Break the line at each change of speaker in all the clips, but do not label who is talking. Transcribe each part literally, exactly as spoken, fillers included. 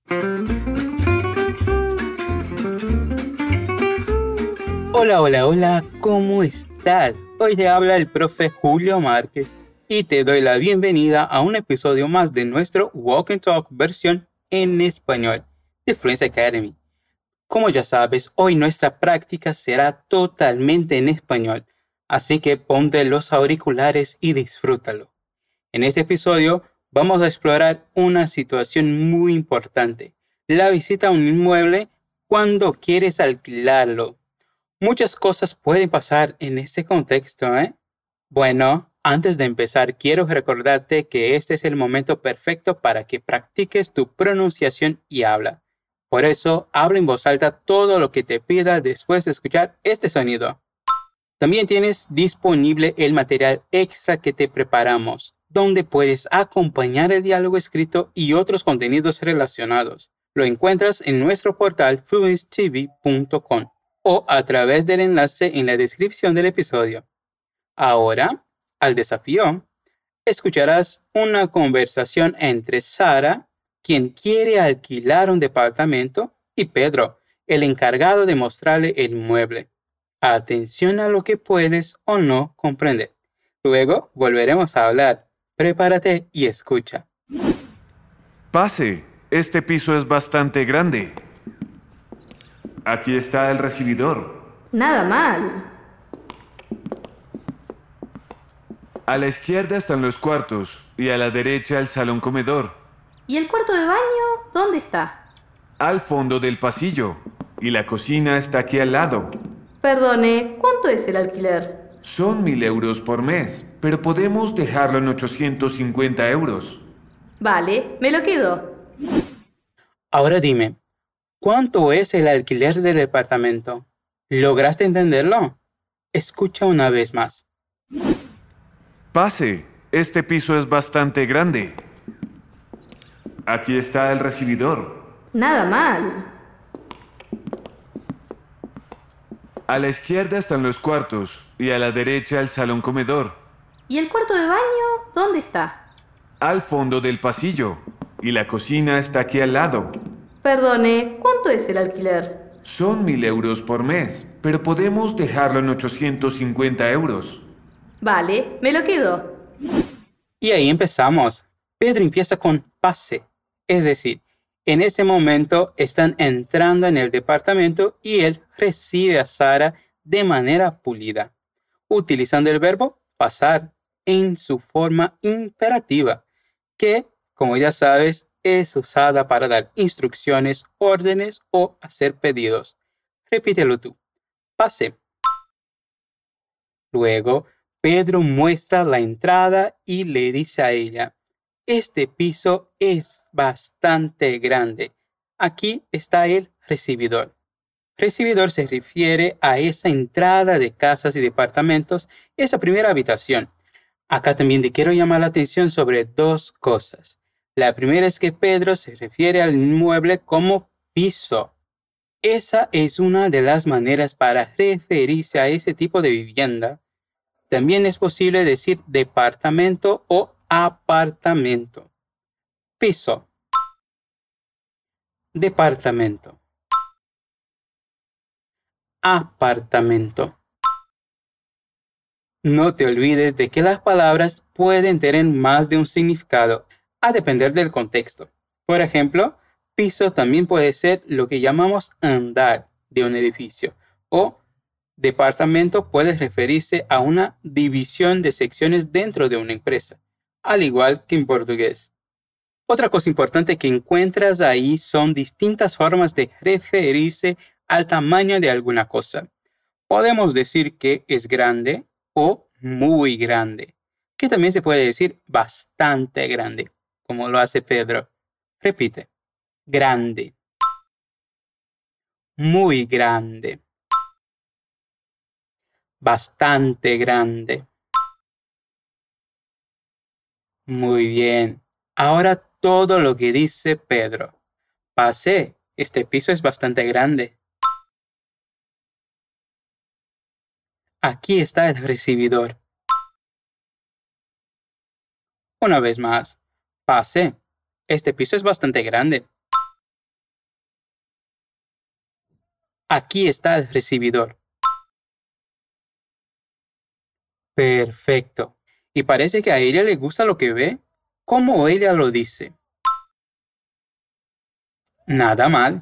Hola, hola, hola, ¿cómo estás? Hoy te habla el profe Julio Márquez y te doy la bienvenida a un episodio más de nuestro Walk and Talk versión en español de Fluency Academy. Como ya sabes, hoy nuestra práctica será totalmente en español, así que ponte los auriculares y disfrútalo. En este episodio vamos a explorar una situación muy importante, la visita a un inmueble cuando quieres alquilarlo. Muchas cosas pueden pasar en este contexto, ¿eh? Bueno, antes de empezar, quiero recordarte que este es el momento perfecto para que practiques tu pronunciación y habla. Por eso, habla en voz alta todo lo que te pida después de escuchar este sonido. También tienes disponible el material extra que te preparamos, donde puedes acompañar el diálogo escrito y otros contenidos relacionados. Lo encuentras en nuestro portal fluency t v punto com o a través del enlace en la descripción del episodio. Ahora, al desafío, escucharás una conversación entre Sara, quien quiere alquilar un departamento, y Pedro, el encargado de mostrarle el inmueble. Atención a lo que puedes o no comprender. Luego volveremos a hablar. Prepárate y escucha.
Pase, este piso es bastante grande. Aquí está el recibidor.
Nada mal.
A la izquierda están los cuartos y a la derecha el salón comedor.
¿Y el cuarto de baño dónde está?
Al fondo del pasillo. Y la cocina está aquí al lado.
Perdone, ¿cuánto es el alquiler?
Son mil euros por mes, pero podemos dejarlo en ochocientos cincuenta euros.
Vale, me lo quedo.
Ahora dime, ¿cuánto es el alquiler del departamento? ¿Lograste entenderlo? Escucha una vez más.
Pase, este piso es bastante grande. Aquí está el recibidor.
Nada mal.
A la izquierda están los cuartos y a la derecha el salón comedor.
¿Y el cuarto de baño dónde está?
Al fondo del pasillo. Y la cocina está aquí al lado.
Perdone, ¿cuánto es el alquiler?
Son mil euros por mes, pero podemos dejarlo en ochocientos cincuenta euros.
Vale, me lo quedo.
Y ahí empezamos. Pedro empieza con pase, es decir, en ese momento están entrando en el departamento y él recibe a Sara de manera pulida, utilizando el verbo pasar en su forma imperativa, que, como ya sabes, es usada para dar instrucciones, órdenes o hacer pedidos. Repítelo tú. Pase. Luego, Pedro muestra la entrada y le dice a ella: este piso es bastante grande. Aquí está el recibidor. Recibidor se refiere a esa entrada de casas y departamentos, esa primera habitación. Acá también te quiero llamar la atención sobre dos cosas. La primera es que Pedro se refiere al inmueble como piso. Esa es una de las maneras para referirse a ese tipo de vivienda. También es posible decir departamento o apartamento. Piso. Departamento. Apartamento. No te olvides de que las palabras pueden tener más de un significado, a depender del contexto. Por ejemplo, piso también puede ser lo que llamamos andar de un edificio, o departamento puede referirse a una división de secciones dentro de una empresa, al igual que en portugués. Otra cosa importante que encuentras ahí son distintas formas de referirse al tamaño de alguna cosa. Podemos decir que es grande o muy grande, que también se puede decir bastante grande, como lo hace Pedro. Repite. Grande. Muy grande. Bastante grande. Muy bien. Ahora todo lo que dice Pedro. Pase, este piso es bastante grande. Aquí está el recibidor. Una vez más. Pase, este piso es bastante grande. Aquí está el recibidor. Perfecto. Y parece que a ella le gusta lo que ve, como ella lo dice. Nada mal.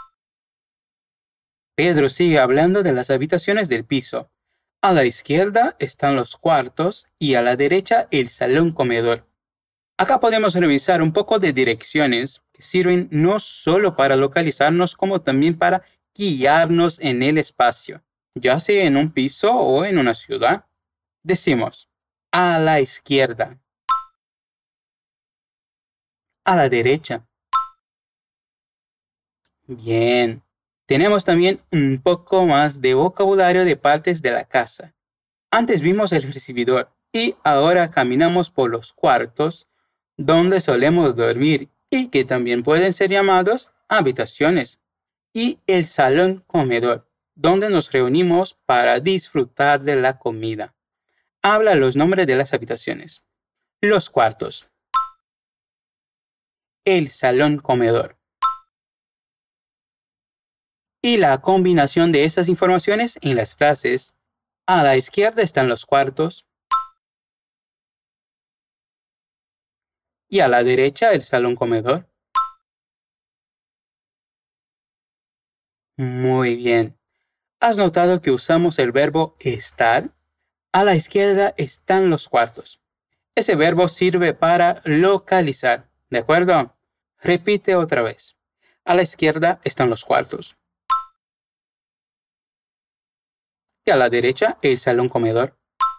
Pedro sigue hablando de las habitaciones del piso. A la izquierda están los cuartos y a la derecha el salón comedor. Acá podemos revisar un poco de direcciones que sirven no solo para localizarnos como también para guiarnos en el espacio, ya sea en un piso o en una ciudad. Decimos, a la izquierda, a la derecha. Bien. Tenemos también un poco más de vocabulario de partes de la casa. Antes vimos el recibidor y ahora caminamos por los cuartos donde solemos dormir y que también pueden ser llamados habitaciones. Y el salón comedor, donde nos reunimos para disfrutar de la comida. Habla los nombres de las habitaciones. Los cuartos. El salón comedor. Y la combinación de estas informaciones en las frases: a la izquierda están los cuartos y a la derecha el salón comedor. Muy bien. ¿Has notado que usamos el verbo estar? A la izquierda están los cuartos. Ese verbo sirve para localizar, ¿de acuerdo? Repite otra vez. A la izquierda están los cuartos. Y a la derecha el salón comedor.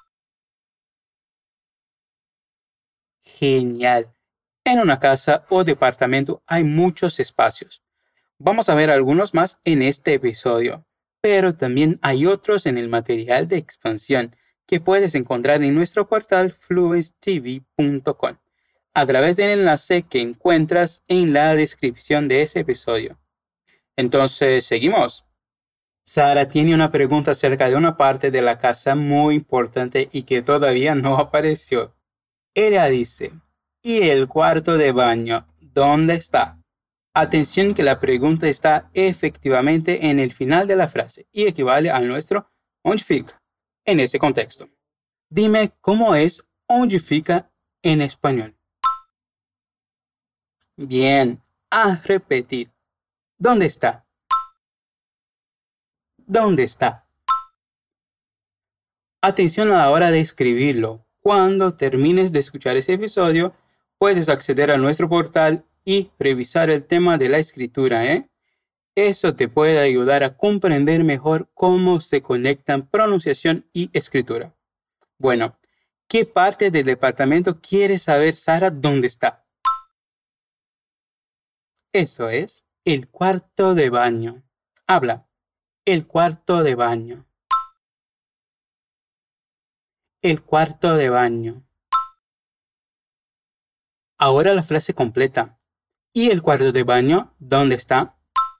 Genial. En una casa o departamento hay muchos espacios. Vamos a ver algunos más en este episodio, pero también hay otros en el material de expansión que puedes encontrar en nuestro portal fluence t v punto com a través del enlace que encuentras en la descripción de ese episodio. Entonces, seguimos. Sara tiene una pregunta acerca de una parte de la casa muy importante y que todavía no apareció. Ella dice, ¿y el cuarto de baño dónde está? Atención que la pregunta está efectivamente en el final de la frase y equivale a nuestro onde fica en ese contexto. Dime cómo es onde fica en español. Bien, a repetir. ¿Dónde está? ¿Dónde está? Atención a la hora de escribirlo. Cuando termines de escuchar ese episodio, puedes acceder a nuestro portal y revisar el tema de la escritura, ¿eh? Eso te puede ayudar a comprender mejor cómo se conectan pronunciación y escritura. Bueno, ¿qué parte del departamento quiere saber Sara dónde está? Eso es, el cuarto de baño. Habla. El cuarto de baño. El cuarto de baño. Ahora la frase completa. ¿Y el cuarto de baño dónde está?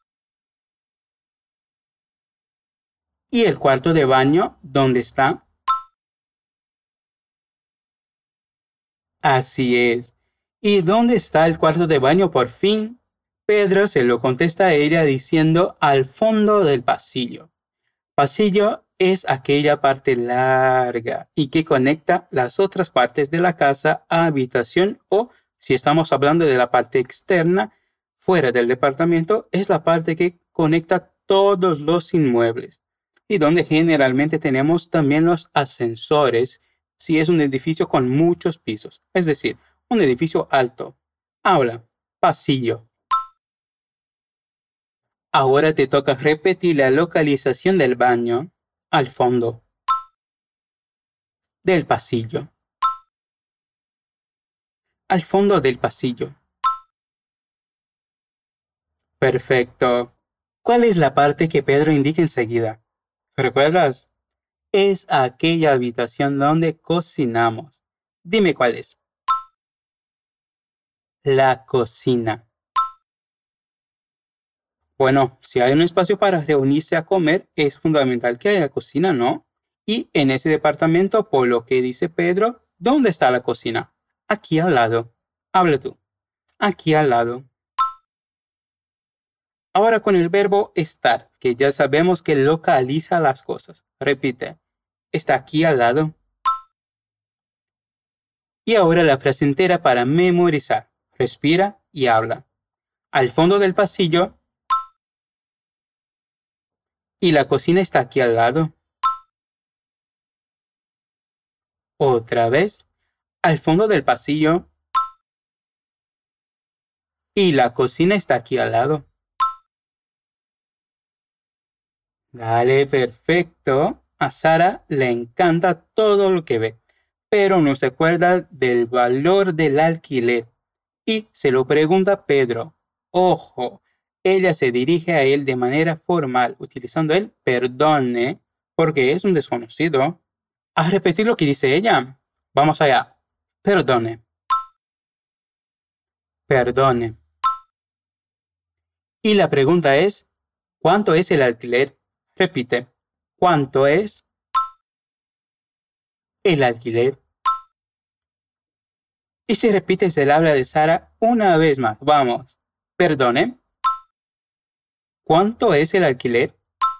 ¿Y el cuarto de baño dónde está? Así es. ¿Y dónde está el cuarto de baño por fin? Pedro se lo contesta a ella diciendo al fondo del pasillo. Pasillo es aquella parte larga y que conecta las otras partes de la casa a habitación o, si estamos hablando de la parte externa, fuera del departamento, es la parte que conecta todos los inmuebles y donde generalmente tenemos también los ascensores si es un edificio con muchos pisos, es decir, un edificio alto. Habla, pasillo. Ahora te toca repetir la localización del baño al fondo del pasillo. Al fondo del pasillo. Perfecto. ¿Cuál es la parte que Pedro indica enseguida? ¿Recuerdas? Es aquella habitación donde cocinamos. Dime cuál es. La cocina. Bueno, si hay un espacio para reunirse a comer, es fundamental que haya cocina, ¿no? Y en ese departamento, por lo que dice Pedro, ¿dónde está la cocina? Aquí al lado. Habla tú. Aquí al lado. Ahora con el verbo estar, que ya sabemos que localiza las cosas. Repite, está aquí al lado. Y ahora la frase entera para memorizar. Respira y habla. Al fondo del pasillo. Y la cocina está aquí al lado. Otra vez. Al fondo del pasillo. Y la cocina está aquí al lado. Dale, perfecto. A Sara le encanta todo lo que ve, pero no se acuerda del valor del alquiler. Y se lo pregunta a Pedro. Ojo, ella se dirige a él de manera formal, utilizando el perdone, porque es un desconocido. A repetir lo que dice ella. Vamos allá. Perdone. Perdone. Y la pregunta es, ¿cuánto es el alquiler? Repite, ¿cuánto es el alquiler? Y si repites el habla de Sara una vez más, vamos. Perdone. ¿Cuánto es el alquiler?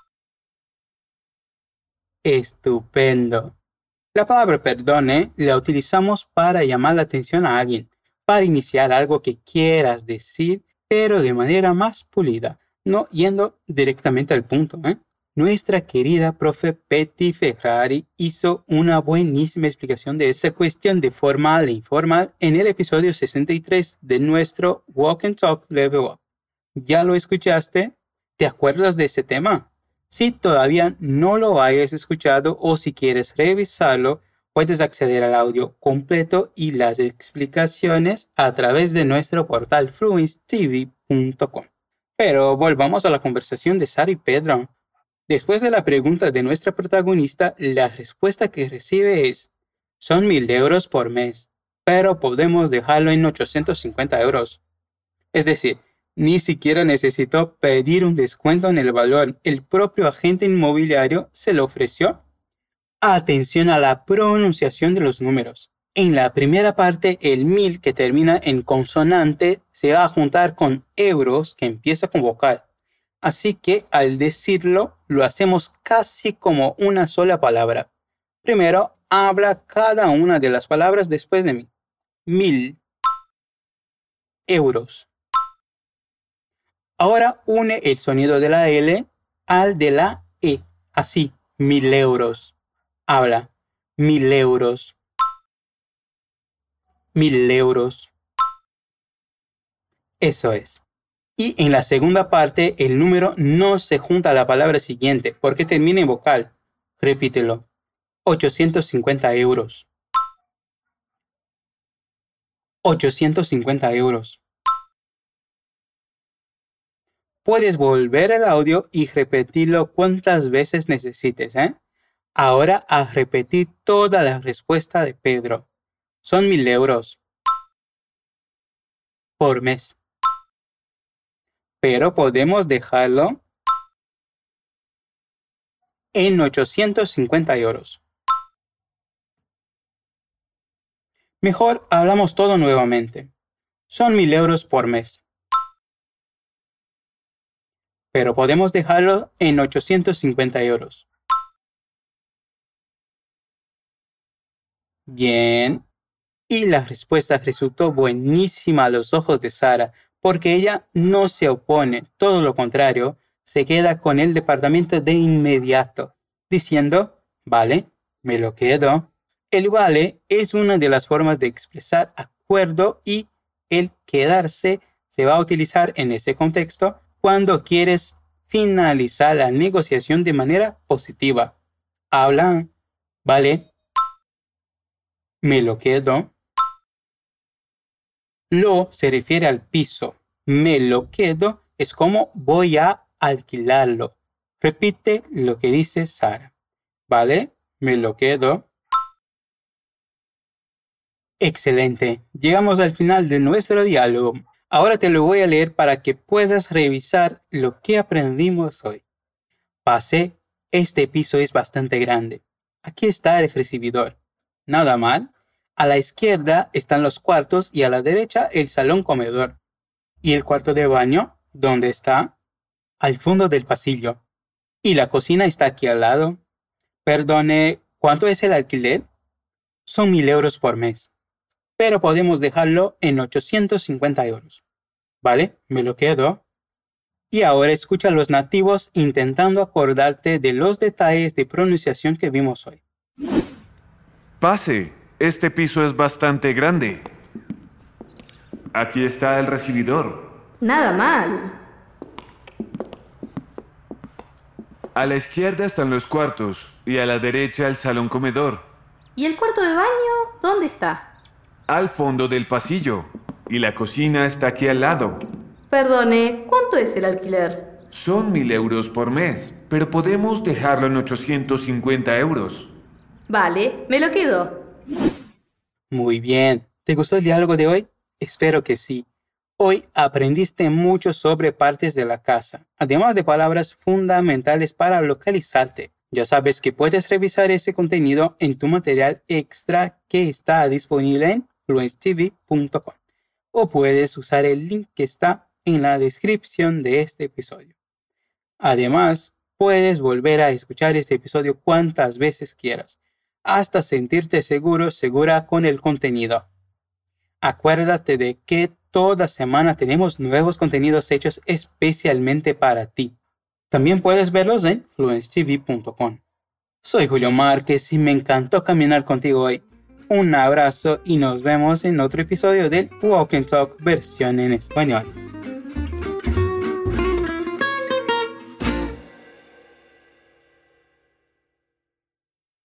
Estupendo. La palabra perdone la utilizamos para llamar la atención a alguien, para iniciar algo que quieras decir, pero de manera más pulida, no yendo directamente al punto, ¿eh? Nuestra querida profe Betty Ferrari hizo una buenísima explicación de esa cuestión de formal e informal en el episodio sesenta y tres de nuestro Walk and Talk Level Up. ¿Ya lo escuchaste? ¿Te acuerdas de ese tema? Si todavía no lo hayas escuchado o si quieres revisarlo, puedes acceder al audio completo y las explicaciones a través de nuestro portal fluence t v punto com. Pero volvamos a la conversación de Sara y Pedro. Después de la pregunta de nuestra protagonista, la respuesta que recibe es, son mil euros por mes, pero podemos dejarlo en ochocientos cincuenta euros. Es decir, ni siquiera necesitó pedir un descuento en el valor. El propio agente inmobiliario se lo ofreció. Atención a la pronunciación de los números. En la primera parte, el mil que termina en consonante se va a juntar con euros que empieza con vocal. Así que al decirlo, lo hacemos casi como una sola palabra. Primero, habla cada una de las palabras después de mí. Mil. Euros. Ahora une el sonido de la L al de la E. Así, mil euros. Habla. Mil euros. Mil euros. Eso es. Y en la segunda parte, el número no se junta a la palabra siguiente, porque termina en vocal. Repítelo. ochocientos cincuenta euros. ochocientos cincuenta euros. Puedes volver el audio y repetirlo cuantas veces necesites, ¿eh? Ahora a repetir toda la respuesta de Pedro. Son mil euros. Por mes. Pero podemos dejarlo en ochocientos cincuenta euros. Mejor hablamos todo nuevamente. Son mil euros por mes. Pero podemos dejarlo en ochocientos cincuenta euros. Bien. Y la respuesta resultó buenísima a los ojos de Sara, porque ella no se opone, todo lo contrario, se queda con el departamento de inmediato, diciendo, vale, me lo quedo. El vale es una de las formas de expresar acuerdo y el quedarse se va a utilizar en ese contexto cuando quieres finalizar la negociación de manera positiva. Habla, vale, me lo quedo. Lo se refiere al piso. Me lo quedo es como voy a alquilarlo. Repite lo que dice Sara. ¿Vale? Me lo quedo. Excelente. Llegamos al final de nuestro diálogo. Ahora te lo voy a leer para que puedas revisar lo que aprendimos hoy. Pasé. Este piso es bastante grande. Aquí está el recibidor. Nada mal. A la izquierda están los cuartos y a la derecha el salón comedor. ¿Y el cuarto de baño? ¿Dónde está? al fondo del pasillo. ¿Y la cocina está aquí al lado? Perdone, ¿cuánto es el alquiler? Son mil euros por mes, pero podemos dejarlo en ochocientos cincuenta euros. ¿Vale? Me lo quedo. Y ahora escucha a los nativos intentando acordarte de los detalles de pronunciación que vimos hoy.
Pase, este piso es bastante grande. Aquí está el recibidor.
Nada mal.
A la izquierda están los cuartos y a la derecha el salón comedor.
¿Y el cuarto de baño dónde está?
Al fondo del pasillo. Y la cocina está aquí al lado.
Perdone, ¿cuánto es el alquiler?
Son mil euros por mes, pero podemos dejarlo en ochocientos cincuenta euros.
Vale, me lo quedo.
Muy bien. ¿Te gustó el diálogo de hoy? Espero que sí. Hoy aprendiste mucho sobre partes de la casa, además de palabras fundamentales para localizarte. Ya sabes que puedes revisar ese contenido en tu material extra que está disponible en fluency t v punto com o puedes usar el link que está en la descripción de este episodio. Además, puedes volver a escuchar este episodio cuantas veces quieras, hasta sentirte seguro, segura con el contenido. Acuérdate de que toda semana tenemos nuevos contenidos hechos especialmente para ti. También puedes verlos en fluency t v punto com. Soy Julio Márquez y me encantó caminar contigo hoy. Un abrazo y nos vemos en otro episodio del Walk and Talk versión en español.